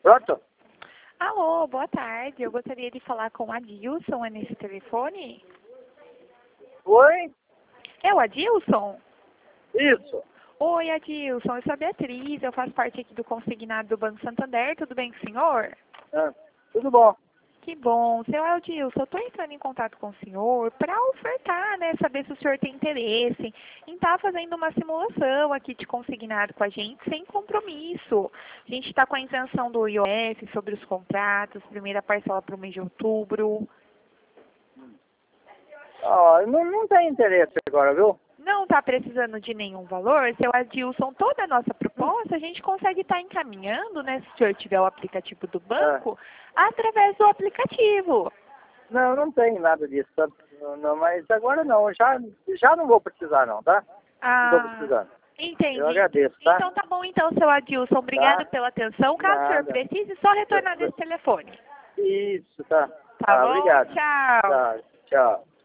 Pronto? Alô, boa tarde. Eu gostaria de falar com o Adilson, é nesse telefone? Oi? É o Adilson? Isso. Oi, Adilson. Eu sou a Beatriz, eu faço parte aqui do consignado do Banco Santander. Tudo bem com o senhor? Tudo bom. Que bom. Seu Adilson, eu estou entrando em contato com o senhor para ofertar, né? Saber se o senhor tem interesse em estar fazendo uma simulação aqui de consignado com a gente, sem compromisso. A gente está com a isenção do IOF sobre os contratos, primeira parcela para o mês de outubro. Não tem interesse agora, viu? Não está precisando de nenhum valor, seu Adilson, toda a nossa proposta a gente consegue estar encaminhando, né, se o senhor tiver o aplicativo do banco, através do aplicativo. Não tem nada disso, tá? Não, mas agora não, já não vou precisar não, tá? Não estou precisando. Entendi. Eu agradeço, tá? Então tá bom então, seu Adilson. Obrigado pela atenção. Caso o senhor Nada. precise, só retornar desse telefone. Isso, tá. Tá bom? Obrigado. Tchau. Tchau.